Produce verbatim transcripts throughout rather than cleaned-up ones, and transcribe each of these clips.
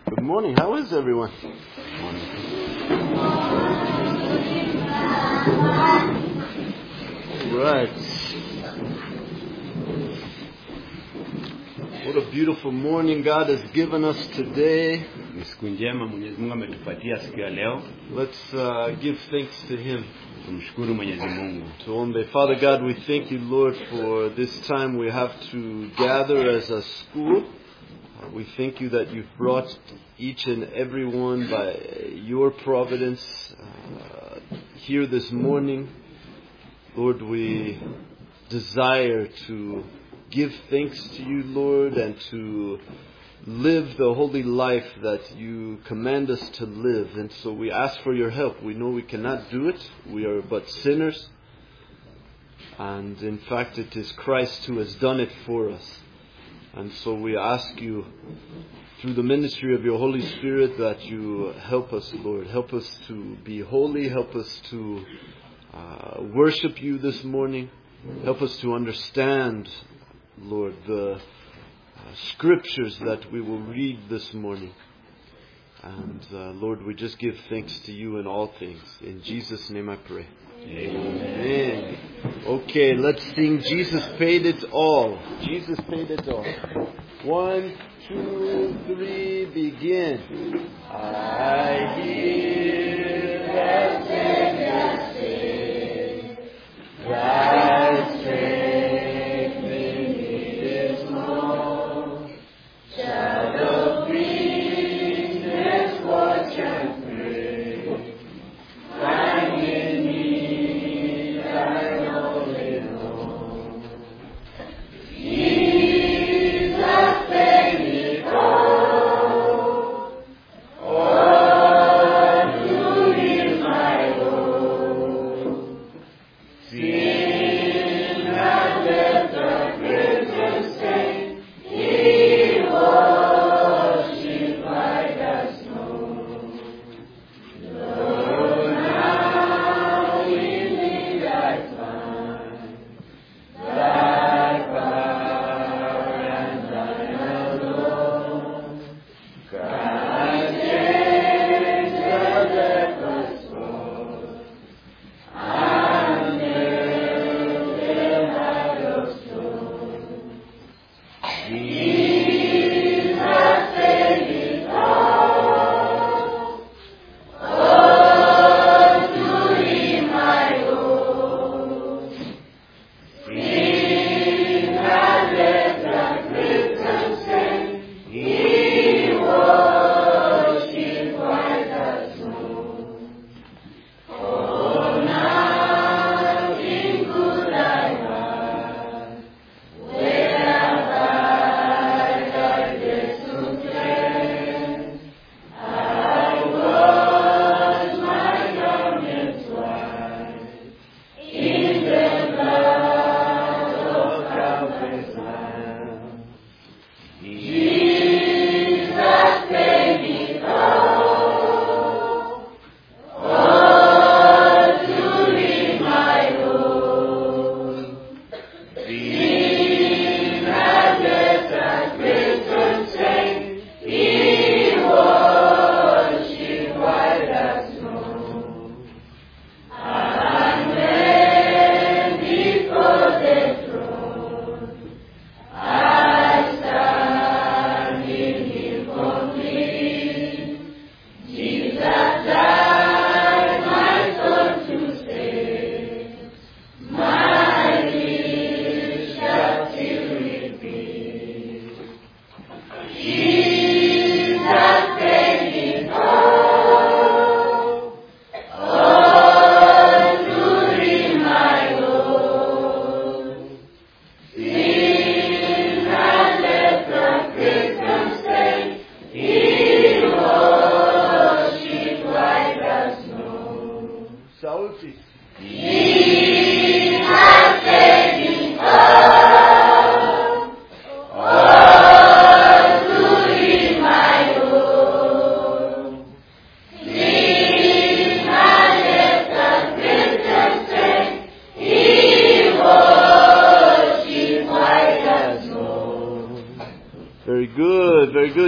Good morning. How is everyone? Right. What a beautiful morning God has given us today. Ni siku njema Mwenyezi Mungu ametupatia siku ya leo. Let's uh, give thanks to Him. Tumshukuru Mwenyezi Mungu. Tuombe. Father God, we thank you, Lord, for this time we have to gather as a school. We thank you that you've brought each and every one by your providence uh, here this morning. Lord, we desire to give thanks to you, Lord, and to live the holy life that you command us to live. And so we ask for your help. We know we cannot do it. We are but sinners. And in fact, it is Christ who has done it for us. And so we ask you, through the ministry of your Holy Spirit, that you help us, Lord. Help us to be holy. Help us to uh, worship you this morning. Help us to understand, Lord, the uh, scriptures that we will read this morning. And uh, Lord, we just give thanks to you in all things. In Jesus' name I pray. Amen. Amen. Okay, let's sing Jesus Paid It All. Jesus Paid It All. One, two, three, begin. I hear the Savior sing, Thy strength in me is more. Shout of greatness, watch and pray. Find in me Thine only Lord. Jesus paid it all. All to Him I owe.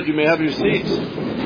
word, you may have your seats.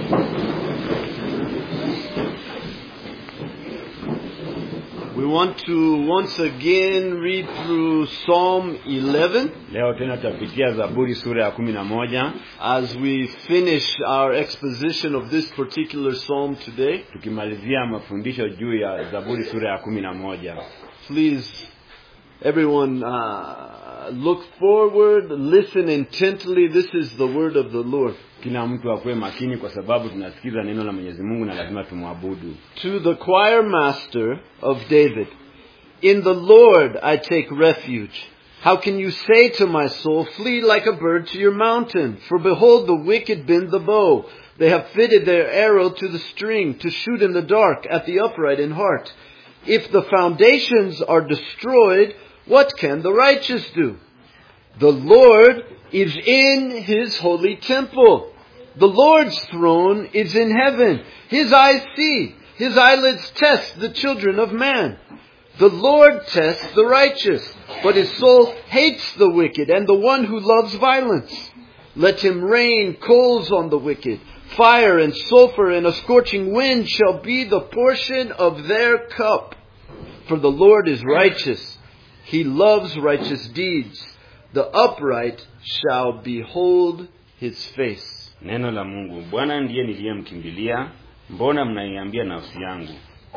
We want to once again read through Psalm eleven. Leo tena tutapitia Zaburi sura ya kumi na moja as we finish our exposition of this particular psalm today. Tukimalizia mafundisho juu ya Zaburi sura ya kumi na moja. Please, everyone, uh, look forward, listen intently. This is the word of the Lord. Kila mtu akue makini kwa sababu tunasikiza neno la Mwenyezi Mungu na lazima tumwabudu. To the choir master of David, in the Lord I take refuge. How can you say to my soul, flee like a bird to your mountain? For behold, the wicked bend the bow. They have fitted their arrow to the string, to shoot in the dark at the upright in heart. If the foundations are destroyed, what can the righteous do? The Lord is in His holy temple. The Lord's throne is in heaven. His eyes see. His eyelids test the children of man. The Lord tests the righteous, but His soul hates the wicked and the one who loves violence. Let Him rain coals on the wicked. Fire and sulfur and a scorching wind shall be the portion of their cup. For the Lord is righteous. He loves righteous deeds. The upright shall behold His face. Neno la Mungu. Bwana ndiye niliyemkimbilia, mbona mnaiambia nafsi yangu?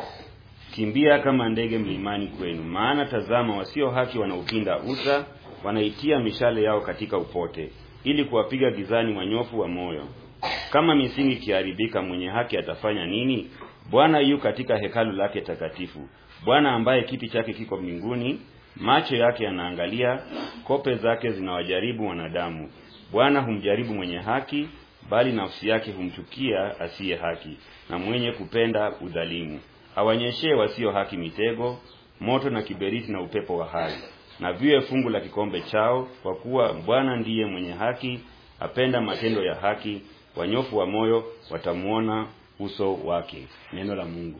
Kimbia kama ndege mlimani kwenu, maana tazama wasio haki wanaupinda uta, wanaitia mishale yao katika upote, ili kuwapiga gizani wanyofu wa moyo. Kama misingi kiharibika, mwenye haki atafanya nini? Bwana yu katika hekalu lake takatifu. Bwana ambaye kiti chake kiko mbinguni, macho yake yanaangalia, kope zake zinawajaribu wanadamu. Bwana humjaribu mwenye haki, bali nafsi yake humchukia asiye haki, na mwenye kupenda udhalimu. Awanyeshee wasio haki mitego, moto na kiberiti na upepo wa hali, na viwe fungu la kikombe chao, kwa kuwa Bwana ndiye mwenye haki, apenda matendo ya haki, wanyofu wa moyo watamuona uso wake. Neno la Mungu.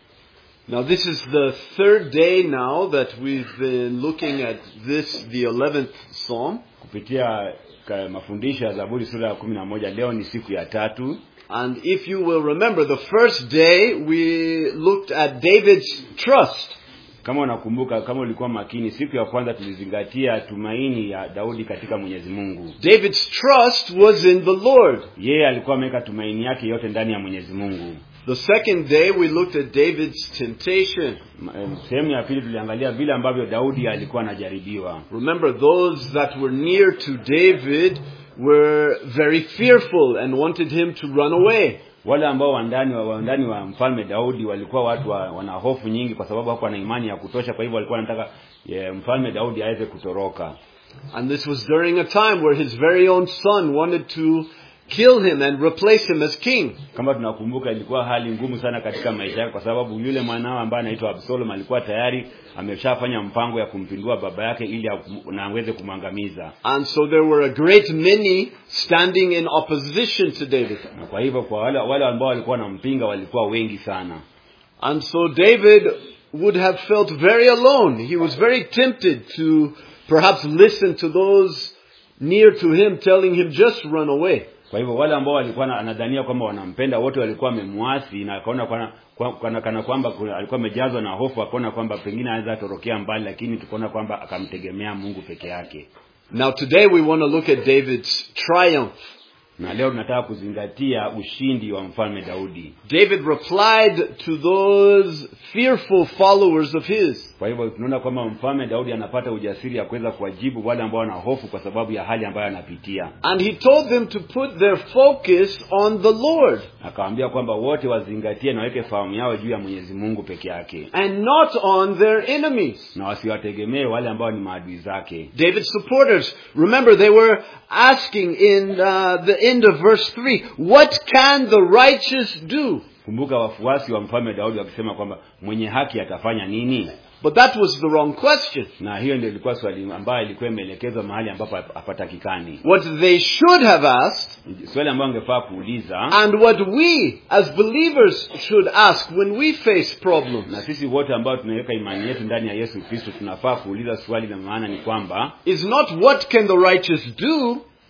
Now this is the third day now that we've been looking at this, the eleventh psalm. Kupitia mafundisho ya Zaburi sura ya kumi na moja, leo ni siku ya tatu. And if you will remember, the first day we looked at David's trust. Kama unakumbuka, kama ulikuwa makini, siku ya kwanza tulizingatia tumaini ya Daudi katika Mwenyezi Mungu. David's trust was in the Lord. Yeye alikuwa ameweka tumaini yake yote ndani ya Mwenyezi Mungu. The second day we looked at David's temptation. Sehemu ya pili tuliangalia vile ambavyo Daudi alikuwa anajaribiwa. Remember, those that were near to David were very fearful and wanted him to run away. Wale ambao wandani wa wandani wa mfalme Daudi walikuwa watu wa, wana hofu nyingi kwa sababu hakuwa na imani ya kutosha, kwa hivyo walikuwa wanataka yeah, mfalme Daudi aweze kutoroka. And this was during a time where his very own son wanted to kill him and replace him as king. Kama tunakumbuka, ilikuwa hali ngumu sana katika maisha yake kwa sababu yule mwanao ambaye anaitwa Absalom alikuwa tayari ameshafanya mpango ya kumpindua baba yake ili aweze kumangamiza. And so there were a great many standing in opposition to David. Na kwa hivyo kwa wale wale ambao walikuwa wanampinga walikuwa wengi sana. And so David would have felt very alone. He was very tempted to perhaps listen to those near to him telling him just run away. Kwa hivyo wale ambao walikuwa anadhania kwamba wanampenda wote walikuwa wamemwasi, na akaona kana kana, kana kwamba alikuwa amejazwa na hofu, akaona kwamba pengine anaweza torokea mbali, lakini tukaona kwamba akamtegemea Mungu peke yake. Now today we want to look at David's triumph. Na leo tunataka kuzingatia ushindi wa mfalme Daudi. David replied to those fearful followers of his. Kwa hivyo tunaona kwamba mfalme Daudi anapata ujasiri ya kuweza kuwajibu wale ambao wana hofu kwa sababu ya hali ambayo anapitia. And he told them to put their focus on the Lord. Akawaambia kwamba wote wazingatie na waweke fahamu yao juu ya Mwenyezi Mungu peke yake. And not on their enemies. Na wasiwategemee wale ambao ni maadui zake. David's supporters, remember they were asking in uh, the end of verse three, what can the righteous do? Kumbuka wafuasi wa mfalme Daudi wakisema kwamba mwenye haki atafanya nini? But that was the wrong question. Na hiyo ndio ilikuwa swali ambayo ilikuwa imeelekezwa mahali ambapo hapatakikani. What they should have asked, swali ambalo angefaa kuuliza, and what we as believers should ask when we face problems, na sisi wote ambao tunaweka imani yetu ndani ya Yesu Kristo tunafaa kuuliza swali la maana ni kwamba, is not what can the righteous do,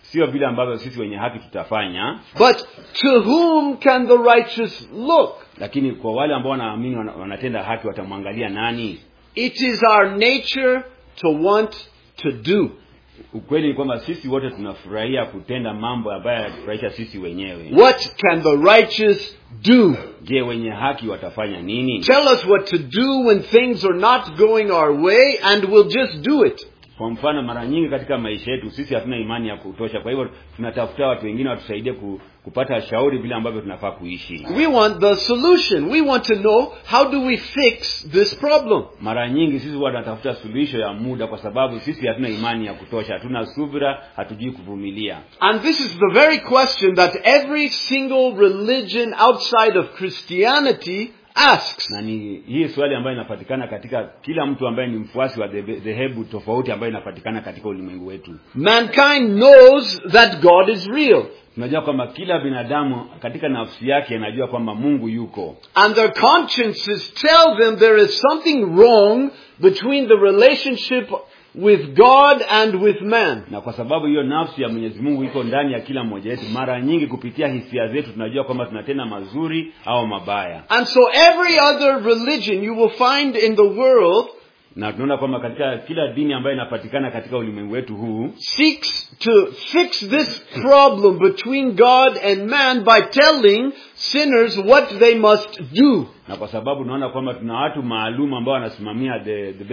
sio vile ambavyo sisi wenye haki tutafanya. But to whom can the righteous look? Lakini kwa wale ambao wanaamini wanatenda haki watamwangalia nani? It is our nature to want to do. Ukweli ni kwamba sisi wote tunafurahia kutenda mambo ambayo yanatufurahisha sisi wenyewe. What can the righteous do? Je, wenye haki watafanya nini? Tell us what to do when things are not going our way, and we'll just do it. Kwa mfano, mara nyingi katika maisha yetu sisi hatuna imani ya kutosha, kwa hivyo tunatafuta watu wengine watusaidie kupata shauri vile ambavyo tunafaa kuishi. We want the solution. We want to know, how do we fix this problem? Mara nyingi sisi huwa tunatafuta suluhisho ya muda kwa sababu sisi hatuna imani ya kutosha, hatuna subira, hatujui kuvumilia. And this is the very question that every single religion outside of Christianity asks. Na ni hii swali ambayo inapatikana katika kila mtu ambaye ni mfuasi wa dhehebu tofauti ambayo inapatikana katika ulimwengu wetu. Mankind knows that God is real. Tunajua kwamba kila binadamu katika nafsi yake anajua kwamba Mungu yuko. And their consciences tell them there is something wrong between the relationship with God and with man. Na kwa sababu hiyo nafsi ya Mwenyezi Mungu iko ndani ya kila mmoja wetu, mara nyingi kupitia hisia zetu tunajua kwamba tunatenda mazuri au mabaya. And so every other religion you will find in the world, na tunaona kwamba katika kila dini ambayo inapatikana katika ulimwengu wetu huu, seeks to fix this problem between God and man by telling sinners what they must do. Na kwa sababu tunaona kwamba tuna watu maalum ambao wanasimamia the, the,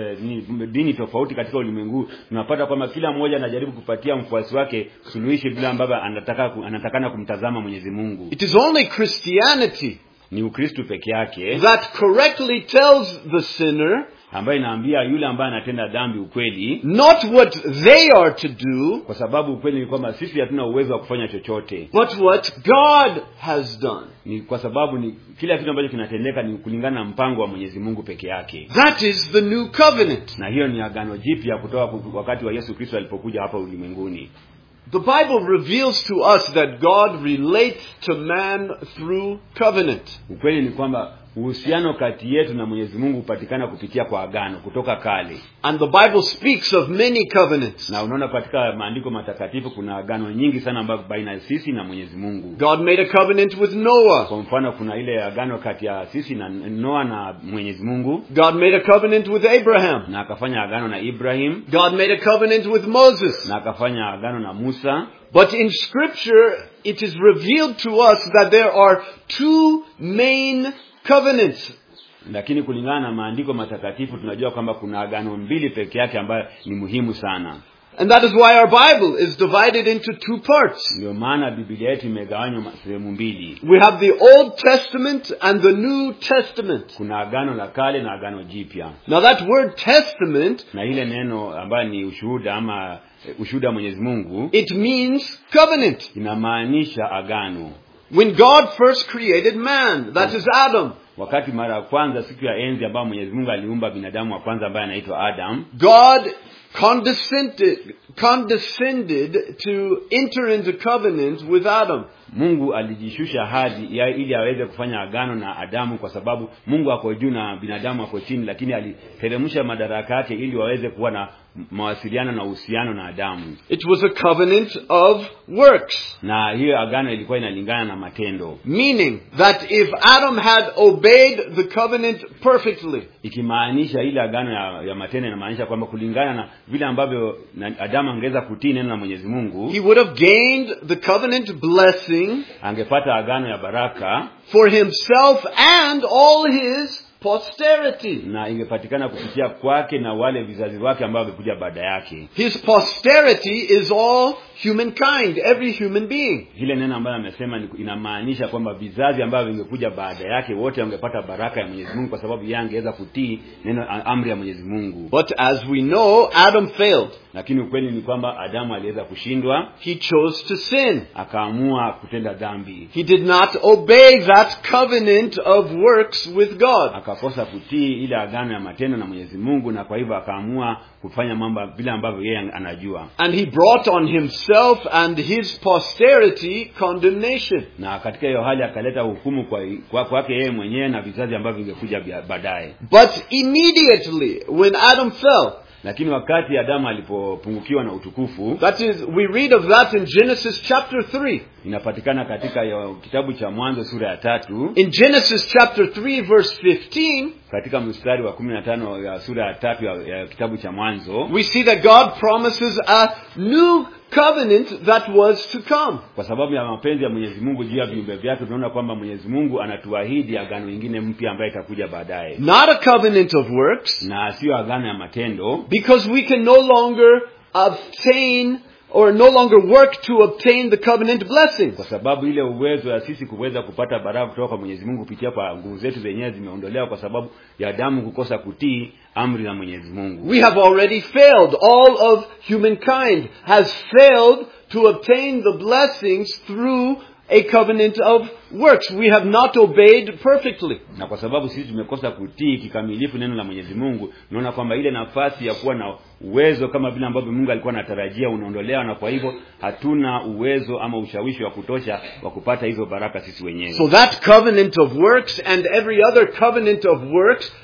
the dini tofauti katika ulimwengu, tunapata kwamba kila mmoja anajaribu kupatia mfuasi wake suluhisho bila ambavyo anataka anatakana kumtazama Mwenyezi Mungu. It is only Christianity, ni Ukristo peke yake, that correctly tells the sinner, ambaye inaambia yule ambaye anatenda dhambi ukweli, not what they are to do, kwa sababu ukweli ni kwamba sisi hatuna uwezo wa kufanya chochote, but what God has done. Ni kwa sababu ni kila kitu ambacho kinatendeka ni kulingana na mpango wa Mwenyezi Mungu peke yake. That is the new covenant. Na hiyo ni agano jipya kutoka wakati wa Yesu Kristo alipokuja hapa ulimwenguni. The Bible reveals to us that God relates to man through covenant. Ukweli ni kwamba uhusiano kati yetu na Mwenyezi Mungu hupatikana kupitia kwa agano kutoka kale. And the Bible speaks of many covenants. Na unaona katika maandiko matakatifu kuna agano nyingi sana ambazo baina sisi na Mwenyezi Mungu. God made a covenant with Noah. Kwa mfano kuna ile agano kati ya sisi na Noah na Mwenyezi Mungu. God made a covenant with Abraham. Na akafanya agano na Ibrahim. God made a covenant with Moses. Na akafanya agano na Musa. But in Scripture it is revealed to us that there are two main covenants. Lakini kulingana na maandiko matakatifu tunajua kwamba kuna agano mbili peke yake ambayo ni muhimu sana. And that is why our Bible is divided into two parts. Ndio maana Biblia yetu imegawanywa sehemu mbili. We have the Old Testament and the New Testament. Kuna agano la kale na agano jipya. Now that word testament, na ile neno ambayo ni ushuhuda ama ushuhuda wa Mwenyezi Mungu, it means covenant. Inamaanisha agano. When God first created man, that is Adam. Wakati mara ya kwanza siku ya enzi ambayo Mwenyezi Mungu aliumba binadamu wa kwanza ambaye anaitwa Adam, God condescended condescended to enter into covenant with Adam. Mungu alijishusha hadi ya ili aweze kufanya agano na Adamu, kwa sababu Mungu ako juu na binadamu ako chini, lakini aliteremsha madaraka yake ili waweze kuwa na mawasiliano na uhusiano na Adamu. It was a covenant of works. Na hiyo agano ilikuwa inalingana na matendo. Meaning that if Adam had obeyed the covenant perfectly, ikimaanisha ile agano ya, ya matendo inamaanisha kwamba kulingana na vile ambavyo Adamu angeweza kutii neno la Mwenyezi Mungu, he would have gained the covenant blessing, angepata agano ya baraka for himself and all his posterity. Na ingepatikana kupitia kwake na wale vizazi wake ambao wamekuja baada yake. His posterity is all humankind, every human being. Hile neno ambalo amesema inamaanisha kwamba vizazi ambao vingekuja baada yake wote wangepata baraka ya Mwenyezi Mungu, kwa sababu yeye angeweza kutii neno amri ya Mwenyezi Mungu. But as we know, Adam failed. Lakini ukweli ni kwamba Adamu aliweza kushindwa. He chose to sin. Akaamua kutenda dhambi. He did not obey that covenant of works with God. Akakosa kutii ile agano ya matendo na Mwenyezi Mungu, na kwa hivyo akaamua kufanya mambo vile ambavyo yeye anajua. And he brought on himself and his posterity condemnation. Na katika hiyo hali akaleta hukumu kwa kwa kwake yeye mwenyewe na vizazi ambavyo vingekuja baadaye. But immediately when Adam fell, Lakini wakati Adamu alipopungukiwa na utukufu, that is, we read of that in Genesis chapter three. Inapatikana katika kitabu cha Mwanzo sura ya tatu. In Genesis chapter three verse fifteen, katika mstari wa kumi na tano ya sura ya tatu ya, ya kitabu cha Mwanzo, we see that God promises a new covenant that was to come. Kwa sababu ya mapenzi ya Mwenyezi Mungu juu ya viumbe vyake, tunaona kwamba Mwenyezi Mungu anatuahidi agano lingine mpya ambaye itakuja baadaye. Not a covenant of works, na sio agano ya matendo, because we can no longer obtain or no longer work to obtain the covenant blessings. Kwa sababu ile uwezo ya sisi kuweza kupata baraka kutoka kwa Mwenyezi Mungu kupitia kwa nguvu zetu zenyewe zimeondolewa kwa sababu ya damu kukosa kutii amri za Mwenyezi Mungu. We have already failed. All of humankind has failed to obtain the blessings through a covenant of works. We have not obeyed perfectly. Na kwa sababu sisi tumekosa kutii kikamilifu neno la Mwenyezi Mungu, tunaona kwamba ile nafasi ya kuwa na uwezo kama vile ambavyo Mungu alikuwa anatarajia unaondolewa, na kwa hivyo hatuna uwezo ama ushawishi wa kutosha wa kupata hizo baraka sisi wenyewe. So that covenant of works and every other covenant of works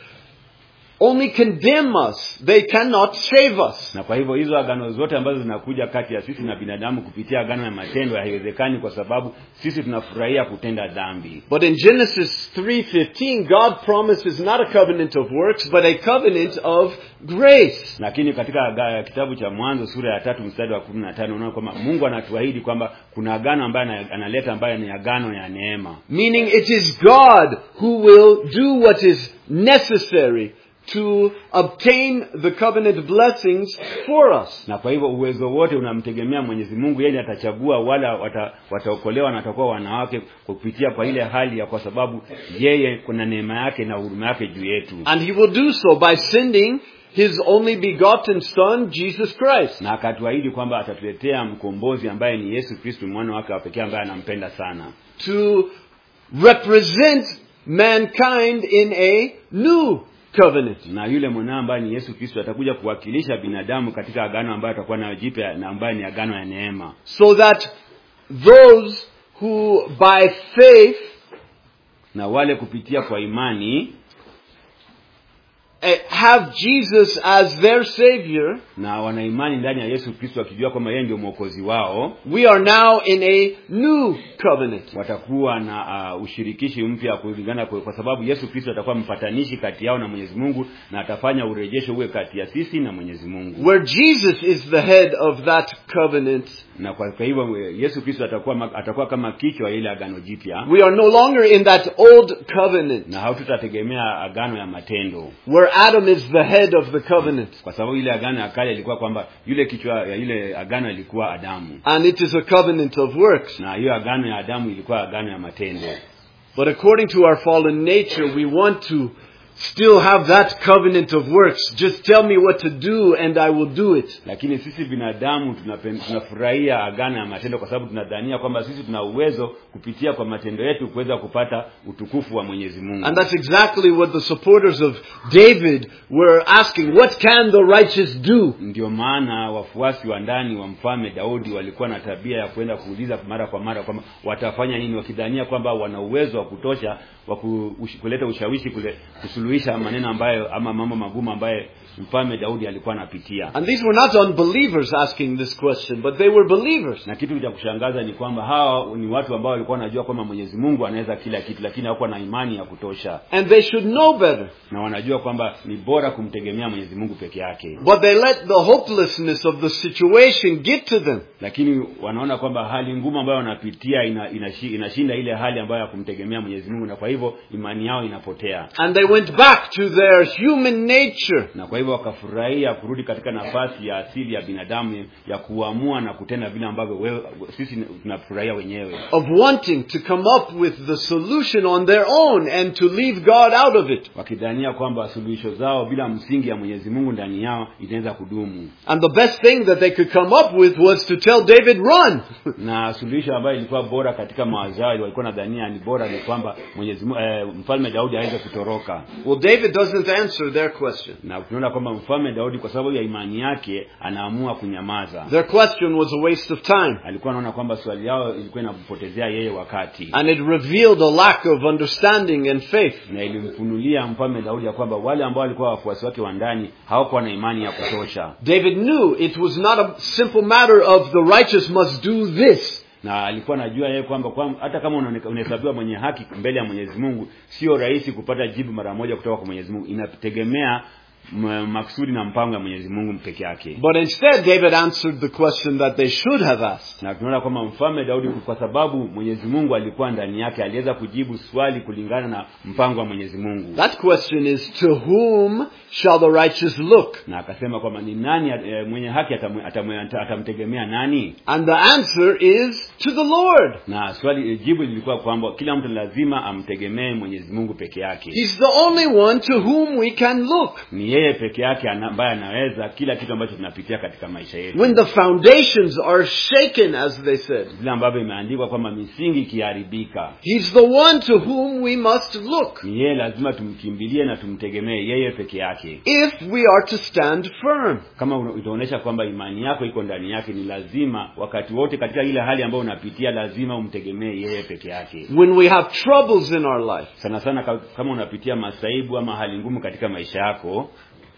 only condemn us. They cannot save us. Na kwa hivyo hizo agano zote ambazo zinakuja kati ya sisi na binadamu kupitia agano ya matendo haiwezekani, kwa sababu sisi tunafurahia kutenda dhambi. But in Genesis three fifteen, God promises not a covenant of works but a covenant of grace. Lakini katika kitabu cha Mwanzo sura ya tatu mstari wa kumi na tano unaona kwamba Mungu anatuahidi kwamba kuna agano ambayo analeta ambayo ni agano ya neema. Meaning it is God who will do what is necessary to obtain the covenant blessings for us. Na kwa hivyo uwezo wote unamtegemea Mwenyezi Mungu. Yeye atachagua wala wata, wataokolewa na watakuwa wanawake kupitia kwa ile hali ya, kwa sababu yeye kuna neema yake na huruma yake juu yetu. And he will do so by sending his only begotten son Jesus Christ. Na akatuahidi kwamba atatuletea mkombozi ambaye ni Yesu Kristo, mwana wake wa pekee ambaye anampenda sana, to represent mankind in a new covenant. Na yule mwana ambaye ni Yesu Kristo atakuja kuwakilisha binadamu katika agano ambayo atakuwa na jipya na ambaye ni agano ya neema, so that those who by faith, na wale kupitia kwa imani, have Jesus as their savior, na wana imani ndani ya Yesu Kristo akijua kwamba yeye ndio mwokozi wao, we are now in a new covenant. Watakuwa na uh, ushirikishi mpya kulingana kwa, kwa sababu Yesu Kristo atakuwa mpatanishi kati yao na Mwenyezi Mungu, na atafanya urejesho uwe kati ya sisi na Mwenyezi Mungu. Where Jesus is the head of that covenant, na kwa hivyo Yesu Kristo atakuwa atakuwa kama kichwa ile agano jipya. We are no longer in that old covenant, na hatutategemea agano ya matendo, where Adam is the head of the covenant. Kwa sababu ile agano ya kale ilikuwa kwamba yule kichwa ya ile agano ilikuwa Adamu, and it is a covenant of works. Na hiyo agano ya Adamu ilikuwa agano ya matendo. But according to our fallen nature, we want to still have that covenant of works. Just tell me what to do and I will do it. Lakini sisi binadamu tunafurahia agano ya matendo kwa sababu tunadhania kwamba sisi tuna uwezo kupitia kwa matendo yetu kuweza kupata utukufu wa Mwenyezi Mungu. And that's exactly what the supporters of David were asking. What can the righteous do? Ndio maana wafuasi wa ndani wa mfalme Daudi walikuwa na tabia ya kwenda kuuliza mara kwa mara kwamba watafanya nini, wakidhania kwamba wana uwezo wa kutosha wa kuleta ushawishi kule kusuluhisha maneno ambayo ama mambo magumu ambayo mfalme Daudi alikuwa anapitia. And these were not unbelievers asking this question, but they were believers. Na kitu cha kushangaza ni kwamba hawa ni watu ambao walikuwa wanajua kwamba Mwenyezi Mungu anaweza kila kitu, lakini hawakuwa na imani ya kutosha. And they should know better. Na wanajua kwamba ni bora kumtegemea Mwenyezi Mungu peke yake. But they let the hopelessness of the situation get to them. Lakini wanaona kwamba hali ngumu ambayo wanapitia ina, inashinda ile hali ambayo ya kumtegemea Mwenyezi Mungu, na kwa hivyo imani yao inapotea. And they went back to their human nature. Na kwa hivyo wakafurahia kurudi katika nafasi ya asili ya binadamu ya kuamua na kutenda vile ambavyo wewe sisi tunafurahia wenyewe. Of wanting to come up with the solution on their own and to leave God out of it. Wakidhania kwamba suluhisho zao bila msingi ya Mwenyezi Mungu ndani yao inaweza kudumu. And the best thing that they could come up with was to tell David, run. Na suluhisho ambayo ilikuwa bora katika mawazo yao walikuwa nadhania ni bora ni kwamba Mwenyezi Mungu eh, mfalme Daudi aweze kutoroka. Well, David doesn't answer their question. Na tunaona kwamba mfalme Daudi kwa sababu ya imani yake anaamua kunyamaza. Their question was a waste of time. Alikuwa anaona kwamba swali yao ilikuwa inampotezea yeye wakati. And it revealed a lack of understanding and faith. Na ilimfunulia mfalme Daudi ya kwamba wale ambao walikuwa wafuasi wake wa ndani hawakuwa na imani ya kutosha. David knew it was not a simple matter of the righteous must do this. Na alikuwa anajua yeye kwamba kwa, hata kama unahesabiwa mwenye haki mbele ya Mwenyezi Mungu sio rahisi kupata jibu mara moja kutoka kwa Mwenyezi Mungu. Inategemea maksudi na mpango wa Mwenyezi Mungu peke yake. But instead David answered the question that they should have asked. Na tunaona kwamba mfalme Daudi kwa sababu Mwenyezi Mungu alikuwa ndani yake aliweza kujibu swali kulingana na mpango wa Mwenyezi Mungu. That question is, to whom shall the righteous look? Na akasema kwamba ni nani e, mwenye haki atamtegemea nani? And the answer is to the Lord. Na swali jibu lilikuwa kwamba kila mtu lazima amtegemee Mwenyezi Mungu peke yake. He's the only one to whom we can look. Ni yeye peke yake ambaye anaweza kila kitu ambacho tunapitia katika maisha yetu. When the foundations are shaken, as they said. Vile ambavyo imeandikwa kwamba misingi ikiharibika. He's the one to whom we must look. Ni yeye lazima tumkimbilie na tumtegemee yeye peke yake. If we are to stand firm. Kama utaonesha kwamba imani yako iko ndani yake, ni lazima wakati wote katika ile hali ambayo unapitia lazima umtegemee yeye peke yake. When we have troubles in our life. Sana sana kama unapitia masaibu ama hali ngumu katika maisha yako.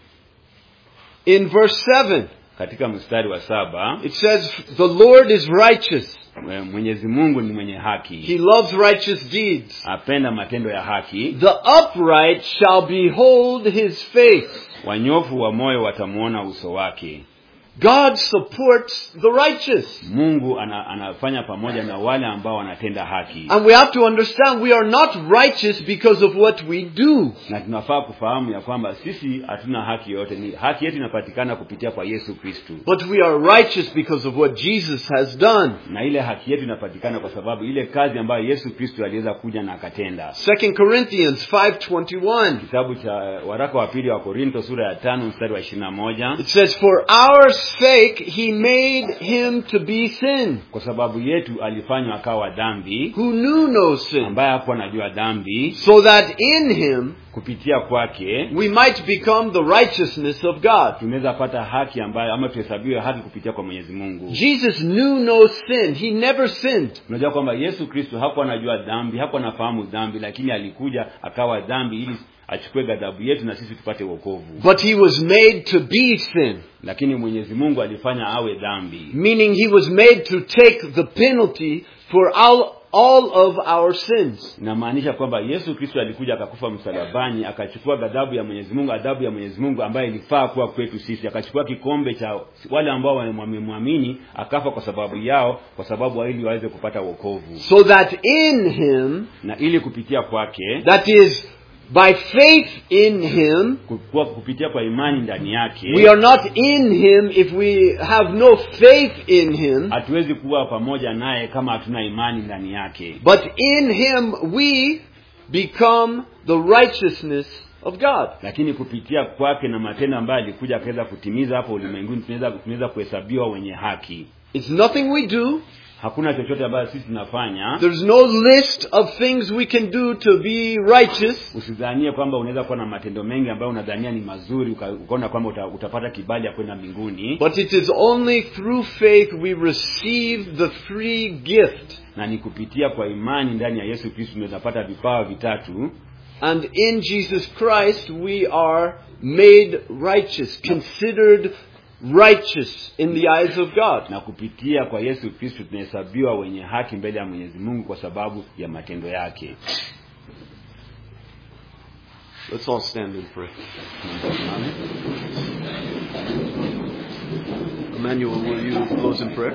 In verse seven, katika mstari wa saba, it says, the Lord is righteous. Mwenyezi Mungu ni mwenye haki. He loves righteous deeds. Apenda matendo ya haki. The upright shall behold his face. Wanyofu wa moyo watamuona uso wake. God supports the righteous. Mungu ana, anafanya pamoja na wale ambao wanatenda haki. And we have to understand we are not righteous because of what we do. Na tunafaa kufahamu ya kwamba sisi hatuna haki yote, ni haki yetu inapatikana kupitia kwa Yesu Kristo. But we are righteous because of what Jesus has done. Na ile haki yetu inapatikana kwa sababu ile kazi ambayo Yesu Kristo aliweza kuja na akatenda. Second Corinthians five twenty-one. Kitabu cha waraka wa pili wa Korinto sura ya tano mstari wa ishirini na moja. It says, for our sake he made him to be sin. Kwa sababu yetu alifanywa akawa dhambi. Who knew no sin. Ambaye hakuwa anajua dhambi. So that in him, kupitia kwake, we might become the righteousness of God. Tunaweza pata haki ambayo ama tuhesabiwe haki kupitia kwa Mwenyezi Mungu. Jesus knew no sin. He never sinned. Unajua kwamba Yesu Kristo hakuwa anajua dhambi, hakuwa anafahamu dhambi, lakini alikuja akawa dhambi ili achukue ghadhabu yetu na sisi tupate wokovu. But he was made to be sin. Lakini Mwenyezi Mungu alifanya awe dhambi. Meaning he was made to take the penalty for all all of our sins. Inamaanisha kwamba Yesu Kristo alikuja akakufa msalabani, akachukua ghadhabu ya Mwenyezi Mungu, adhabu ya Mwenyezi Mungu ambayo ilifaa kuwa kwetu sisi, akachukua kikombe cha wale ambao wamemwamini, akafa kwa sababu yao, kwa sababu ili waweze kupata wokovu. So that in him, na ili kupitia kwake, that is by faith in him, kwa kupitia kwa imani ndani yake. We are not in him if we have no faith in him. Hatuwezi kuwa pamoja naye kama hatuna imani ndani yake. But in him we become the righteousness of God. Lakini kupitia kwake na matendo ambayo alikuja akaweza kutimiza hapo ulimwenguni, tunaweza tunaweza kuhesabiwa wenye haki. It's nothing we do. Hakuna chochote ambacho sisi tunafanya. There's no list of things we can do to be righteous. Usidhanie kwamba unaweza kuwa na matendo mengi ambayo unadhania ni mazuri ukaona kwamba uta, utapata kibali ya kwenda mbinguni. But it is only through faith we receive the free gift. Na ni kupitia kwa imani ndani ya Yesu Kristo tunapata vipawa vitatu. And in Jesus Christ we are made righteous, considered righteous in the eyes of God. Na kupitia kwa Yesu Kristo tunahesabiwa wenye haki mbele ya Mwenyezi Mungu kwa sababu ya matendo yake. Let's all stand and pray. Emmanuel, will you close in prayer?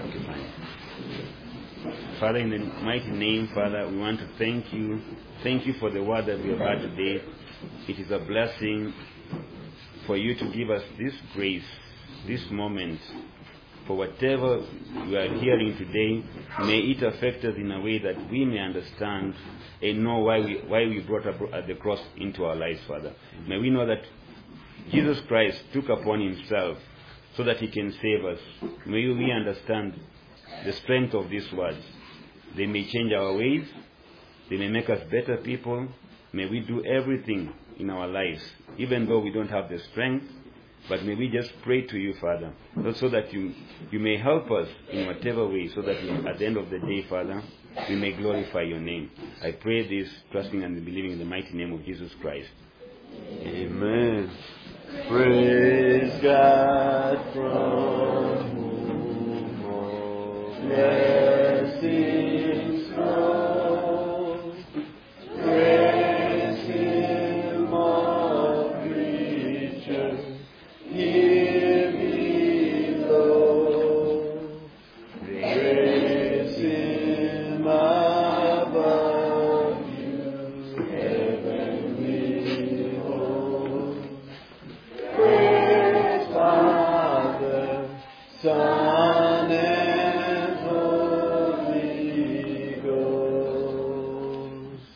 Father, in the mighty name, Father, we want to thank you. Thank you for the word that we have heard today. It is a blessing for you to give us this grace, this moment, for whatever we are hearing today. May it affect us in a way that we may understand and know why we why we brought the cross into our lives, Father. May we know that Jesus Christ took upon himself so that he can save us. May we understand the strength of these words. They may change our ways. They may make us better people. May we do everything in our lives, even though we don't have the strength. But may we just pray to you, Father, so that you you may help us in whatever way, so that we, at the end of the day, Father, we may glorify your name. I pray this, trusting and believing in the mighty name of Jesus Christ. Amen. Praise God, from whom all blessings flow. Praise Him, all creatures here below. Praise Him above you, heavenly hosts. Praise Father, Son, and Holy Ghost.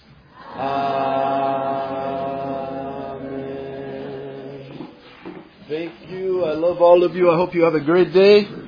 Amen. Thank you. I love all of you. I hope you have a great day.